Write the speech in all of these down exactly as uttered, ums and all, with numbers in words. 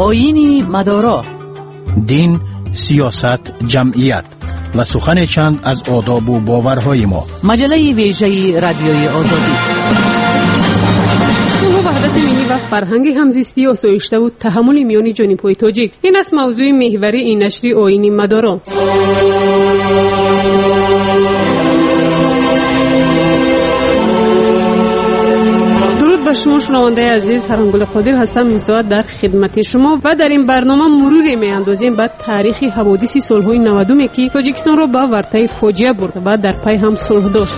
آیین مدارا، دین، سیاست، جمعیت و سخن چند از آداب و باورهای ما. مجله ویژه رادیوی آزادی. وحدت ملی و فرهنگ همزیستی آسایشته و تحمل میان جانب‌های تاجیک، این است موضوع محوری این نشر آیین مدارا. و شما شنونده عزیز، هرانگل قادر هستم. این ساعت در خدمت شما و در این برنامه مروری می‌اندازیم بر تاریخ حوادث صلح‌های نودم که تاجیکستان را به ورطه فاجعه برد و در پی هم صلح داشت.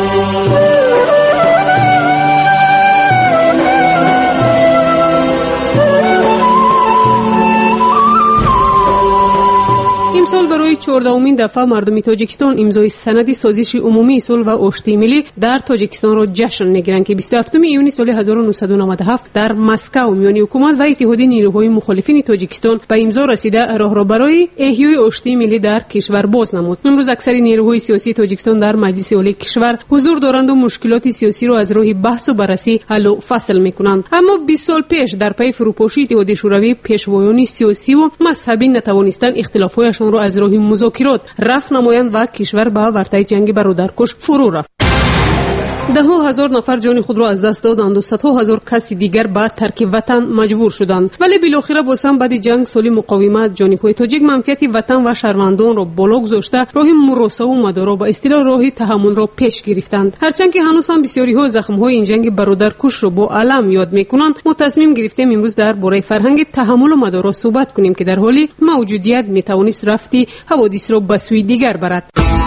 امسال برای چهاردهمین دفعه مردم تاجیکستان امضای سند سازش عمومی صلح و آشتی ملی در تاجیکستان را جشن می‌گیرند که بیست و هفتم ایون سال هزار و نهصد و نود و هفت در مسکو میان حکومت و اتحادیه نیروهای مخالفین تاجیکستان به امضا رسیده راه را برای احیای آشتی ملی در کشور باز نمود. امروز اکثر نیروهای سیاسی تاجیکستان در مجلس عالی کشور حضور دارند و مشکلات سیاسی را از راه بحث و بررسی حل و فصل می‌کنند. اما بیست سال پیش در پی فروپاشی اتحادیه شوروی، پیشوایان سیاسی و مذهبی نتوانستند اختلاف‌هایشان را از راه مذاکرات رفع نمایند و کشور به ورطه جنگ برادرکش فرو رفت. ده ها هزار نفر جان خود را از دست دادند و صدها هزار کس دیگر به ترک وطن مجبور شدند. ولی بالاخره باز هم بعد جنگ سالی مقاومت جانب‌های تاجیک منفعت وطن و شهروندان را بالا گذاشته راه مراسا و مدارا با اصطلاح راه تحمل را پیش گرفتند. هرچند که هنوز هم بسیاری ها زخم‌های این جنگ برادرکش را با علم یاد می‌کنند، ما تصمیم گرفتیم امروز درباره فرهنگ تحمل و مدارا صحبت کنیم که در حالی موجودیت می‌توانست رفتی حوادث را به سوی دیگر برد.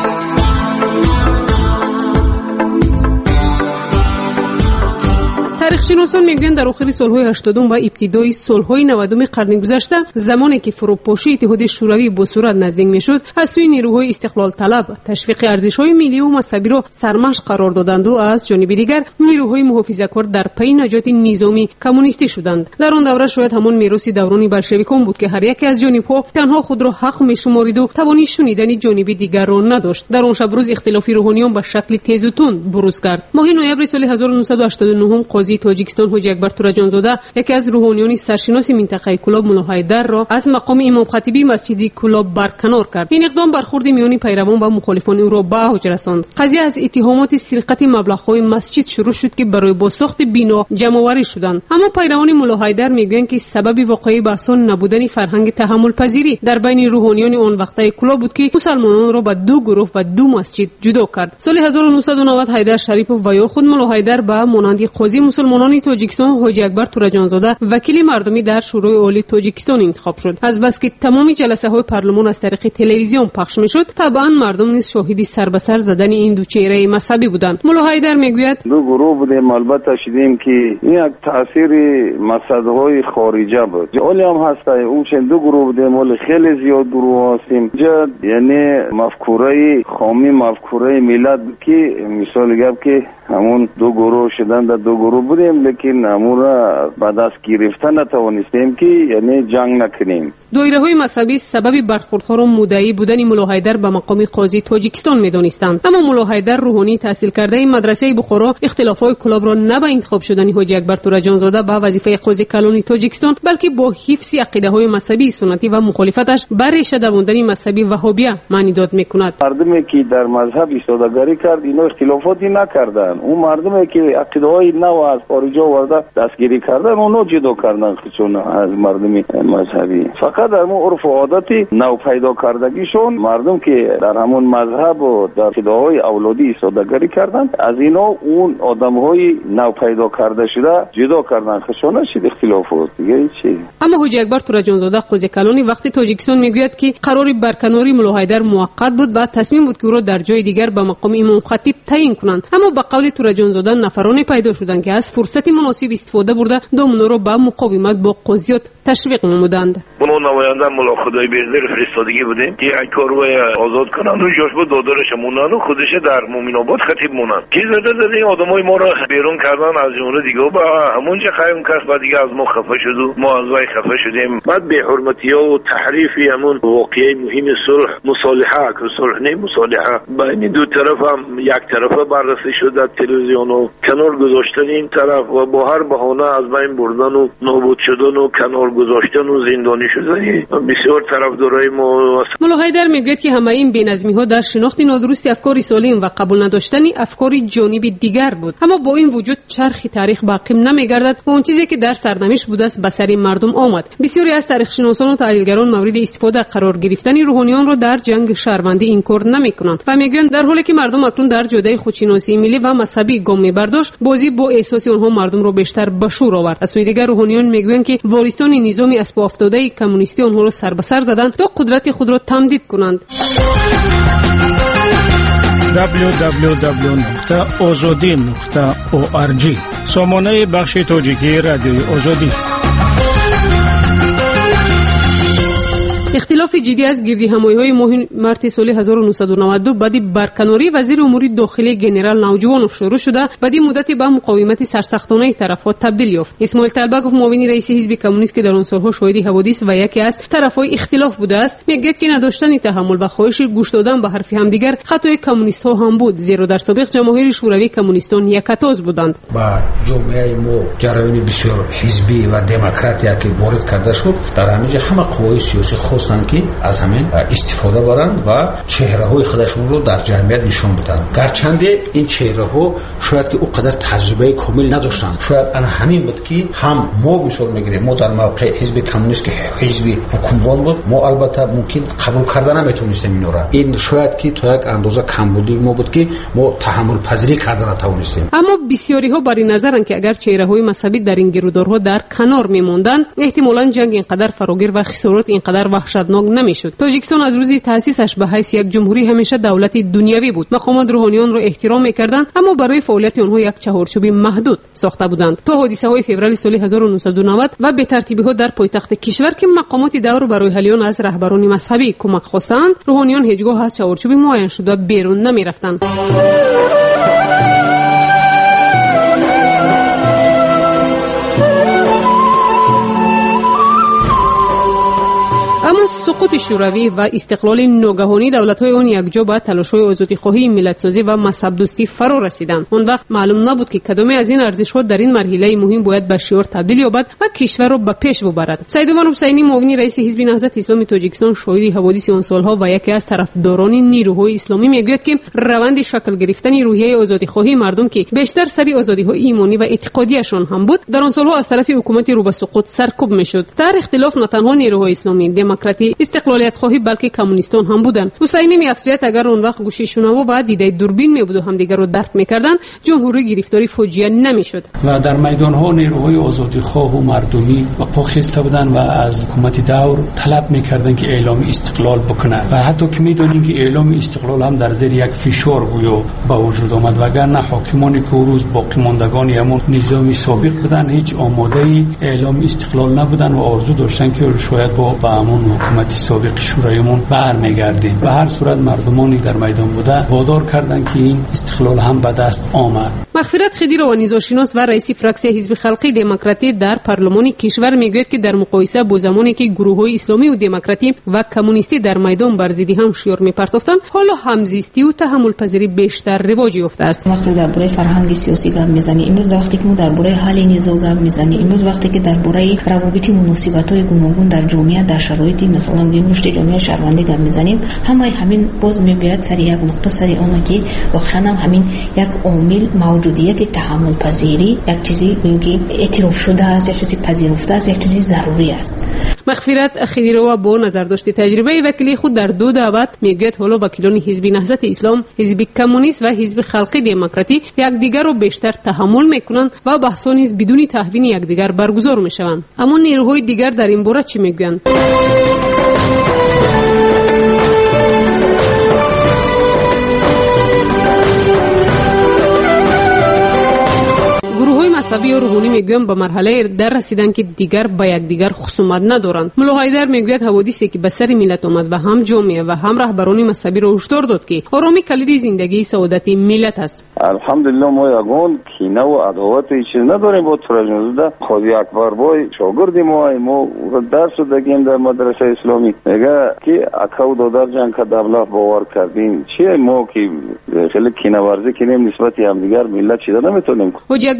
تاریخ‌شناسان میگویند در آخر سال‌های هشتادم و ابتدای سال‌های نودم قرن گذشته، زمانی که فروپاشی اتحادیه شوروی به صورت نزدیک میشد، از سوی نیروهای استقلال طلب تشویق ارزش‌های ملی و مذهبی را سرمشق قرار دادند و از جانب دیگر نیروهای محافظه‌کار در پی نجات نظامی کمونیستی شدند. در آن دوره شاید همان میراث دوران بلشویکان بود که هر یک از جانب‌ها تنها خود را حق می‌شمارید و توانی شنیدن جانب دیگر را نداشت. در آن شب روز اختلاف روحانیان به شکل تیز و تند بروز کرد. ماه نوامبر سال هزار و نهصد و هشتاد و نه قاضی تاجیکستان حاجی اکبر تورجانزاده، یکی از روحانیان سرشناس منطقه کلاب ملا حیدر را از مقام امام خطیبی مسجد کلاب برکنار کرد. این اقدام برخورد میان پیروان و مخالفان او را به اوج رساند. قضیه از اتهامات سرقت مبلغ‌های مسجد شروع شد که برای بازساخت بنا جمع‌آوری شدند. اما پیروان ملا حیدر میگویند که سبب واقعی بحثان نبودن فرهنگ تحمل پذیری در بین روحانیان آن وقته کلاب بود که مسلمانان را به دو گروه و دو مسجد جدا کرد. سال هزار و نهصد و نود حیدر شریف و یا خود ملا حیدر به مانند قاضی مسلمانان تاجیکستان حاجی اکبر تورجانزاده وکیل مردمی در شورای عالی تاجیکستان انتخاب شد. از بس که تمام جلسه های پارلمان از طریق تلویزیون پخش میشد، طبعا مردم نیز شاهد سر به سر زدن این دو چهره مذهبی بودند. ملا حیدر میگوید دو گروه بودیم، البته شدیم که این یک تاثیر مذهب‌های خارجه بود. ولی هم هست اون چند دو گروه بودیم، ولی خیلی زیاد گروه هستیم. جد یعنی مفکوره خامی، مفکوره ملت که مثال گفت که همون دو گروه شدن، در دو گروه بودیم، لیکن همون را به دست گرفتن نتوانستیم که یعنی جنگ نکنیم. دایره‌های مذهبی سبب برخوردها را مدعی بودن ملا حیدر به مقام قاضی تاجیکستان می‌دانستند. اما ملا حیدر روحانی تحصیل کرده مدرسه بخارا اختلافات کلاب را نه به انتخاب شدن حاجی اکبر تورجانزاده به وظیفه قاضی کلان تاجیکستان، بلکه با حفظ عقیده‌های مذهبی سنتی و مخالفتش بر ریشه دواندن مذهبی وهابیه معنی داد می‌کند. مردمی که در مذهب ایستادگی کرد، اینا اختلافاتی نکردند. اون مردمی که عقیده‌های نو از خارج آورده دستگیری کردن، اونو جدا کردن خودشون از مردمی مذهبی. فقط در مو عرف و عادتی نو پیدا کردگیشون، مردم که در همون مذهب و در عقیده‌های اولادی ایستادگی کردن، از اینا اون آدم‌های نو پیدا کرده شده جدا کردن خودشون. شد اختلافات دیگه چی. اما حاجی اکبر تورجانزاده قاضی کلانی وقتی تاجیکستان میگوید که قرار برکناری ملا حیدر موقت بود و تصمیم بود که او را در جای دیگر به مقام امام خطیب تعیین کنند. اما به قول تورجانزاده نفرانی پیدا شدند که از فرصت مناسب استفاده برده دامنه را به مقاومت با قاضیات تشویق نمودند. اونو نماینده ملا خدای بیزدر فرستادگی بودیم که یک کارو آزاد کنن و جاش بود دادرش مونن و خودش در مومن آباد خطیب مونن. کی زده زده این آدمای ما را بیرون کردن از جمله دیگه و همونجا خیلی کس بعد دیگه از ما خفه شد و ما از وای خفه شدیم. بعد به حرمتی‌ها و تحریفی همون واقعه مهم صلح مصالحه که صلح نه مصالحه بین دو طرف هم یک طرفه بررسی شد در تلویزیون و کنار گذاشتن این طرف و با هر بهانه از بین بردن و نابود شدن و کنار گذاشتن و زندانی شدن بسیار طرفدارای ما. ملا حیدر میگوید که همه این بی‌نظمی ها در شناخت نادرست افکار سالم و قبول نداشتن افکار جانبی دیگر بود. اما با این وجود چرخ تاریخ باقی نمیگردد و اون چیزی که در سرنوشت بوده است به سر مردم آمد. بسیاری از تاریخ شناسان و تحلیلگران مورد استفاده قرار گرفتن روحانیان را در جنگ شهروندی اینکار نمیکنند و میگویند در حالی که مردم اکنون در جدای خودشناسی ملی و مذهبی گام میبرداشت، بازی با احساس آنها مردم را بیشتر به شور آورد. از سوی دیگر روحانیان میگویند که وارثان نظام اسب افتاده کمونیستی آنها را سر به سر زدند تا قدرت خود را تمدید کنند. دبلیو دبلیو دبلیو نقطه آزادی نقطه او آر جی سامانه بخش تاجیکی رادیوی آزادی. اختلاف جدی از گردی همایی‌های ماه مارس سال هزار و نهصد و نود و دو بعد برکناری وزیر امور داخلی جنرال نوجوانوف شروع شده، بعد مدت به مقاومت سرسختانه طرف‌ها تبدیل یافت. اسماعیل طلبکوف معاون رئیس حزب کمونیست که در آن سال‌ها شاهد حوادث و یکی از طرف‌های اختلاف بوده است، میگوید که نداشتن تحمل و خواهش گوش دادن به حرف همدیگر خطای کمونیست‌ها هم بود، زیرا در سابق جماهیر شوروی کمونیستان یکتاز بودند. با جامعه ما جریان بسیار حزبی و دموکراتی که وارد کرده شد، در همینجا همه قوای سیاسی خواستند که از همین استفاده برند و چهره‌های خودشون رو در جمعیت نشون بدن. گرچنده این چهره‌ها شاید که اونقدر تجربه کامل نداشتند. شاید ان همین بود که هم ما مثال میگیریم، ما در موقع حزب کمونیست که حزب حکومران بود، ما البته ممکن قبول کردن نمیتونستیم اینا را. این شاید که تا یک اندازه کمبودی ما بود که ما تحمل پذیری کردن نتونستیم. اما بسیاری‌ها بر این نظرند که اگر چهره‌های مذهبی در این گرودارها در کنار می‌ماندند، احتمالاً جنگ اینقدر فراگیر و خسارات اینقدر وحشتناک نمیشد. تاجیکستان از روز تأسیسش به حیث یک جمهوری همیشه دولت دنیوی بود. مقامات روحانیان را احترام می‌کردند، اما برای فعالیت آنها یک چهارچوب محدود ساخته بودند. تا حادثه‌های فوریه سال هزار و نهصد و نود و به ترتیبی‌ها در پایتخت کشور که مقامات دور برای حلیان از رهبران مذهبی کمک خواستند، روحانیان هیچگاه از چهارچوب معین شده بیرون نمی‌رفتند. اما سقوط شوروی و استقلال ناگهانی دولت‌های آن یکجا به تلاش‌های آزادی‌خواهی، ملت‌سازی و مذهب دوستی فرا رسیدند. اون وقت معلوم نبود که کدام از این ارزش‌ها در این مرحله مهم باید به شعار تبدیل یابد و کشور را به پیش ببرد. سیدوان حسینی معاون رئیس حزب نهضت اسلامی تاجیکستان شاهد حوادث آن سال‌ها و یکی از طرفداران نیروهای اسلامی میگوید که روند شکل گرفتن روحیه آزادی‌خواهی مردم که بیشتر سری آزادی‌های ایمانی و اعتقادیشان هم بود، در آن سال‌ها از طرف حکومت رو به سقوط سرکوب می‌شد. در اختلاف نه تنها نیروهای اسلامی، دموکراتی، استقلالیت خواهی بلکه کمونیستان هم بودند. حسینی می‌افزاید اگر اون وقت گوشه شنوا و دیده دوربین می‌بود و همدیگر رو درک می‌کردند، جمهوری گرفتاری فوجیه نمی‌شد. و در میدان‌ها نیروهای آزادی‌خواه و مردمی و پاخسته بودند و از حکومت دور طلب می‌کردند که اعلام استقلال بکنه و حتی که می‌دونیم که اعلام استقلال هم در زیر یک فشار گویا به وجود آمد، وگرنه حاکمانی که روز باقی ماندگان همون نظام سابق بودند هیچ آماده اعلام استقلال نبودند و آرزو داشتن که شاید با به همون حکومت سابق شورایمون برمیگردیم. به هر صورت مردمانی در میدان بوده وادار کردند که این استقلال هم به دست آمد. مغفرت خدیر و نظامشناس و رئیس فراکسیون حزب خلقی دموکراتی در پارلمان کشور میگوید که در مقایسه با زمانی که گروه‌های اسلامی و دموکراتی و کمونیستی در میدان بر ضد هم شعار می‌پرداختند، حالا همزیستی و تحمل پذیری بیشتر رواج یافته است. وقتی درباره فرهنگ سیاسی گپ می‌زنیم، امروز وقتی که ما درباره حل نزاع گپ می‌زنیم، امروز وقتی که درباره روابط مناسبت‌های گوناگون در جامعه در شرایط مثلا رشد جامعه شهروندی گپ می‌زنیم، همه همین باز می‌بیاد سر یک نقطه سر اون که واقعا همین یک عامل موجودیت تحمل پذیری یک چیزی که اعتراف شده است، یک چیزی پذیرفته است، یک چیزی ضروری است. مغفرت خدیرو با نظر داشته تجربه وکیلی خود در دو دعوت میگوید حالا وکیلان حزب نهضت اسلام، حزب کمونیست و حزب خلقی دموکراتی یکدیگر را بیشتر تحمل میکنند و بحثا نیز بدون تهوین یکدیگر برگزار میشوند. اما نیروهای دیگر در این باره چی میگویند؟ مذهبی و روحانی میگویم به مرحله در رسیدن که دیگر با یکدیگر خصومت ندارند. ملا حیدر میگوید حوادثی که به سر ملت آمد و هم جامعه و هم رهبران مذهبی را هشدار داد که آرامی کلید زندگی سعادت ملت است. الحمدلله ما یگان کینه و عداوت هیچ نداریم با ترجمه خادی اکبر بای شاگرد ما ما درس دادیم در مدرسه اسلامی میگه که اکاو دادر جنگ که دولت باور کردیم چیه ما که خیلی کینه ورزی کنیم نسبت همدیگر ملت چیزا نمیتونیم. حاجی اکبر ترجمه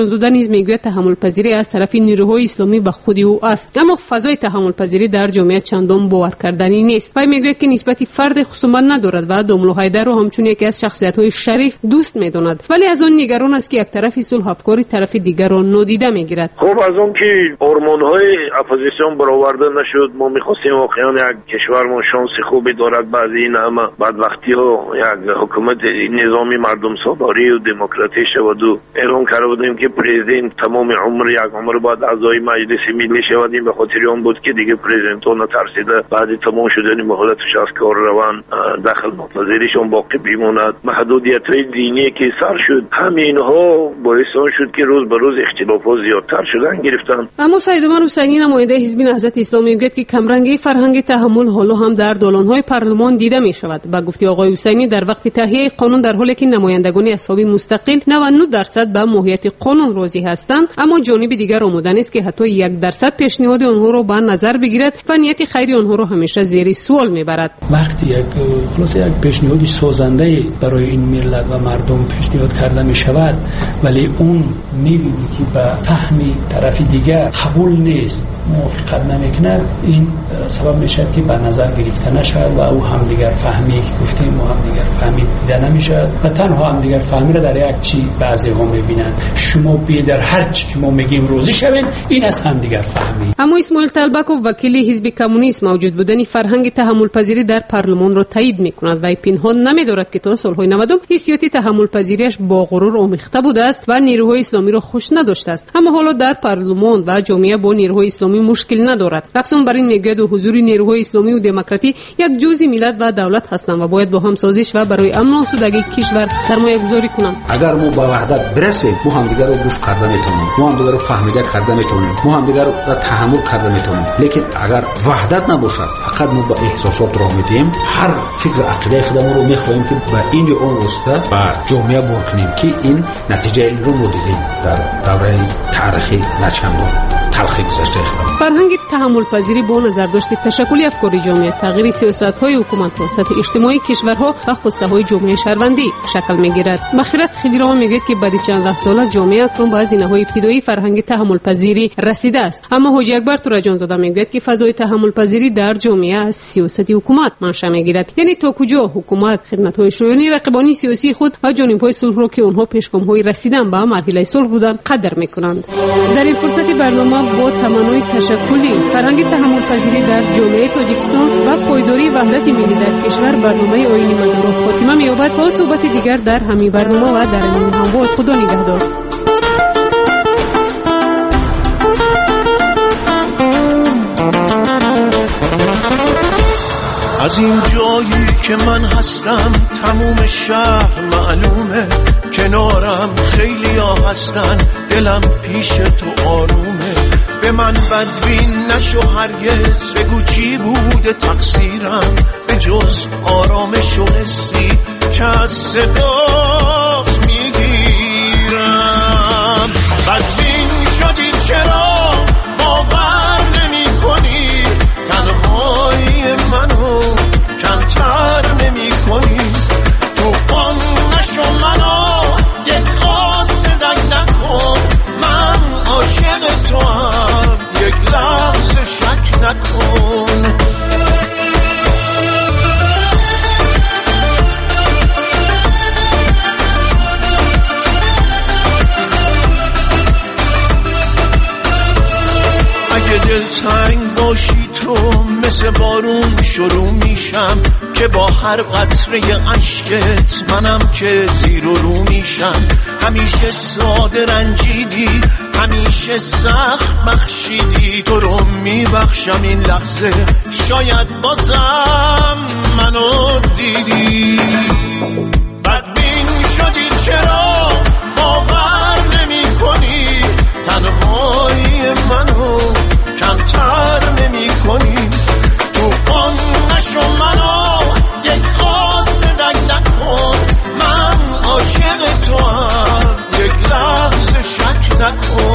جانزاده نیز میگوید تحمل پذیری از طرف نیروهای اسلامی به خود او است، اما فضای تحمل پذیری در جامعه چندان باور کردنی نیست. وی میگوید که نسبت فرد خصومت ندارد و دوملو حیدر را همچون یکی از شخصیت‌های شریف دوست می‌داند، ولی از آن نگران است که یک طرف صلح افکاری طرف دیگر را نادیده می‌گیرد. خب از اون که هورمون‌های اپوزیسیون برآورده نشد، ما می‌خواستیم واقعا یک کشور ما شانس خوبی دارد بعد این همه بدبختی‌ها یک حکومت نظامی مردم سالاری و دموکراتیک شود و اعلام کرده بودیم که پرزیدنت تمام عمر یک عمر بعد اعضای مجلس ملی شود. این به خاطر آن بود که دیگه پرزیدنت‌ها نترسیده بعد تمام شدن مهلتش از کار روان داخل ناپذیریشون باقی بماند. محدودیت‌های دینی که سر شد، همینها باعث شد که روز به روز اختلافات زیادتر شدن گرفتن. اما سید عمر حسینی نماینده حزب نهضت اسلامی میگوید که کمرنگی فرهنگ تحمل حالا هم در دالان‌های پارلمان دیده می‌شود. با گفته آقای حسینی در وقت تهیه قانون در حالی که نمایندگان اصحابی مستقل نود و نه درصد به ماهیت قانون راضی هستند، اما جانب دیگر آمدن است که حتی یک درصد پیشنهاد آنها را به نظر بگیرد و نیت خیر آنها را همیشه زیر سوال میبرد. وقتی یک خلاص یک پیشنهادی سازنده برای این ملت و مردم پیشنهاد کرده می شود ولی اون میبینی که به فهمی طرف دیگر قبول نیست، موافقت نمیکنه، این سبب میشد که به نظر گرفته نشود و او هم دیگر فهمی که گفتیم و هم دیگر فهمی دیده نمیشد و تنها هم دیگر فهمی را در یک چی بعضی ها میبینن. شما بی در هر چی که ما میگیم روزی شوین، این از هم دیگر فهمی. اما اسماعیل طلبکوف وکیل حزب کمونیست موجود بودن فرهنگ تحمل پذیری در پارلمان را تایید میکند و پنهان نمیدارد که تا سالهای نود حیثیت تحمل پذیریش با غرور آمیخته بوده است و نیروهای اسلامی را خوش نداشته است، اما حالا در پارلمان و جامعه با نیروهای اسلامی مشکل ندارد. افزون بر این میگوید حضور نیروهای اسلامی و دموکراتی یک جزء ملت و دولت هستند و باید با هم سازش و برای امن و آسودگی کشور سرمایه گذاری کنند. اگر ما با وحدت برسیم، ما هم دیگر رو گوش کرده میتونیم، ما هم دیگر رو فهمیده کرده میتونیم، ما هم دیگر رو تحمل کرده میتونیم. لیکن اگر وحدت نباشد، فقط ما با احساسات راه میدیم، هر فکر عقیده خودمون رو میخوایم که به این یا اون راسته با جامعه بر کنیم که این نتیجه این رو ما دیدیم در دوره تاریخی نچندان تلخی گذشته خودمون. فرهنگ تحمل پذیری با نظر داشت تشکل افکار جامعه، تغییر سیاست‌های حکومت‌ها، سطح اجتماعی کشورها و خواسته‌های جامعه شهروندی شکل می‌گیرد. مخیرت خلیرام میگوید که بعد چند ده سال جامعه اکنون به زینه‌های ابتدایی فرهنگ تحمل پذیری رسیده است، اما حاجی اکبر تورجانزاده میگوید که فضای تحمل پذیری در جامعه از سیاست حکومت منشأ می‌گیرد. یعنی تا کجا حکومت خدمت‌های شورای رقیبانی سیاسی خود و جانب‌های صلح را که آنها پیشگام‌های رسیدن به مرحله صلح بودند قدر می‌کنند. در این فرصت برنامه با تمنای تشکلی فرهنگ تحمل پذیری در جامعه تاجیکستان و پایداری وحدت ملی در کشور برنامه آیین مدارا خاتمه می‌یابد. تا صحبت دیگر در همین برنامه و در این هموار خدا نگهدار. از این جایی که من هستم تموم شهر معلومه، کنارم خیلی ها هستن، دلم پیش تو آرومه. به من بدبین نشو هرگز، بگو چی بوده تقصیرم به جز آرامش و حسی که از صداست میگیرم. بدبین شدی چرا باور نمی کنی، تنهایی منو کمتر نمی کنی. توفان نشو منو یک خاص دک نکن، من عاشق تو هم یک لحظه شک نکن. اگه دلتنگ باشی تو مثل بارون شروع میشم، که با هر قطره عشقت منم که زیر و رو میشم. همیشه ساده رنجیدی، همیشه سخت بخشیدی، تو رو میبخشم این لحظه، شاید بازم منو دیدی. بدبین شدی چرا باور نمی کنی، تنهایی منو کمتر نمی کنی. توفان نشو منو یک خاص دک نکن، من عاشق تو هم یک لحظه شک نکن.